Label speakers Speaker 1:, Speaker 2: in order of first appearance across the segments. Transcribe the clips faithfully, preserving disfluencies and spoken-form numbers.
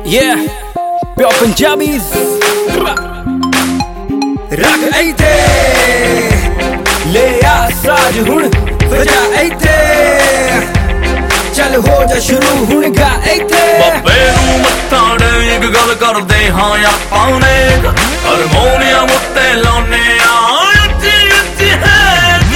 Speaker 1: Yeah, pure Punjabis ਰੱਖ ਇੱਥੇ ਲੈ ਆ ਸਾਜ ਹੁਣ ਵਜਾ ਇੱਥੇ ਚੱਲ ਹੋ ਜਾ ਸ਼ੁਰੂ ਹੁਣ ਗਾ ਇੱਥੇ
Speaker 2: ਬੱਬੇ ਨੂੰ ਮੱਥਾ ਡੇ ਇੱਕ ਗੱਲ ਕਰਦੇ ਹਾਂ ਆਪਾਂ ਨੇ ਹਾਰਮੋਨੀਅਮ ਉੱਤੇ ਲਾਉਨੇ ਆ ਉੱਚੀ ਉੱਚੀ ਹੈਗ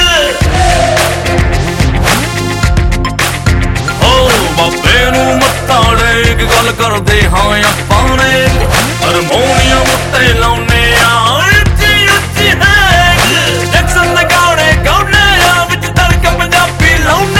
Speaker 2: ਓ ਬੱਬੇ ਨੂੰ ਮੱਥਾ ਡੇ ਇੱਕ ਗੱਲ ਕਰਦੇ ਹਾਂ ਆਪਾਂ ਨੇ ਹਾਰਮੋਨੀਅਮ ਉੱਤੇ ਲਾਉਨੇ ਆ ਉੱਚੀ ਉੱਚੀ ਹੈਗ ਜੈਕਸਨ ਦੇ ਗਾਣੇ ਗਾਉਨੇ ਆ ਵਿੱਚ ਤੜਕ ਪੰਜਾਬੀ ਲਾਉਨੇ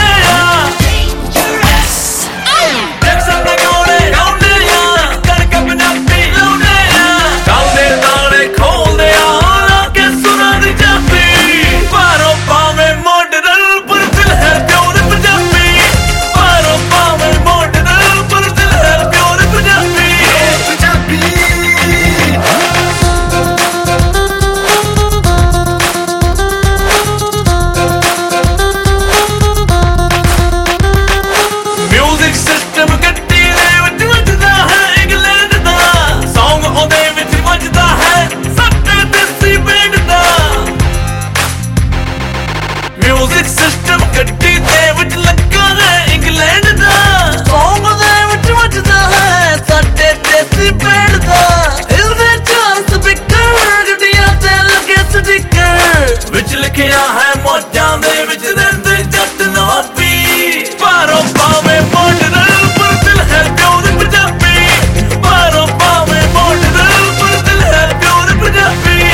Speaker 2: ਲਿਖਿਆ ਹੈ ਮੋਜਾਂ ਦੇ ਵਿੱਚ ਰਹਿੰਦੇ ਜੱਟ ਨਵਾਬੀ ਬਾਹਰੋਂ ਭਾਵੇਂ ਮਾਡਰਨ ਪਰ ਦਿਲ ਹੈ ਪਿਓਰ ਪੰਜਾਬੀ ਬਾਹਰੋਂ ਭਾਵੇਂ ਮਾਡਰਨ ਪਰ ਦਿਲ ਹੈ ਪਿਓਰ ਪੰਜਾਬੀ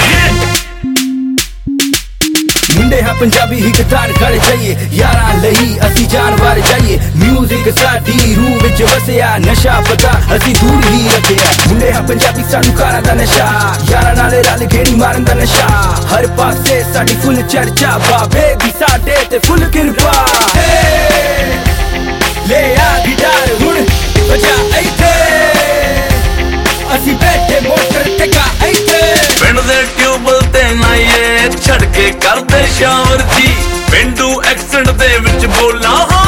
Speaker 1: ਮੁੰਡੇ ਹਾਂ ਪੰਜਾਬੀ ਹੀ ਕਤਾਰ ਖੜ ਜਾਈਏ ਯਾਰਾਂ ਲਈ ਅਸੀਂ ਜਾਨਵਰ ਜਾਈਏ ਮਿਊਜ਼ਿਕ ਸਾਡੀ ਰੂਹ ਵਿੱਚ ਵਸਿਆ ਨਸ਼ਾ ਪਤਾ ਅਸੀਂ ਦੂਰ ਹੀ ਰੱਖਿਆ ਮੁੰਡੇ ਹਾਂ ਪੰਜਾਬੀ ਸਾਨੂੰ ਕਾਰਾਂ ਦਾ ਨਸ਼ਾ ਯਾਰਾਂ ਨਾਲ ਰਲ ਗੇੜੀ ਮਾਰਨ ਦਾ ਨਸ਼ਾ ਹਰ ਪਾਸੇ ਸਾਡੀ ਫੁੱਲ ਚਰਚਾ ਬਾਬੇ ਦੀ ਸਾਡੇ ਤੇ ਫੁੱਲ ਕਿਰਪਾ ਲੈ ਆ ਗਿਟਾਰ ਹੁਣ ਵਜਾ ਇੱਥੇ ਅਸੀਂ ਬੈਠੇ ਮੋਟਰ ਤੇ ਗਾ ਇੱਥੇ
Speaker 2: ਪਿੰਡ ਦੇ ਟਿਊਬਲ ਤੇ ਨਾਈਏ ਛੱਡ ਕੇ ਕਰਦੇ ਸ਼ਾਵਰ ਜੀ ਪਿੰਡੂ ਐਕਸੈਂਟ ਦੇ ਵਿੱਚ ਬੋਲਾਂ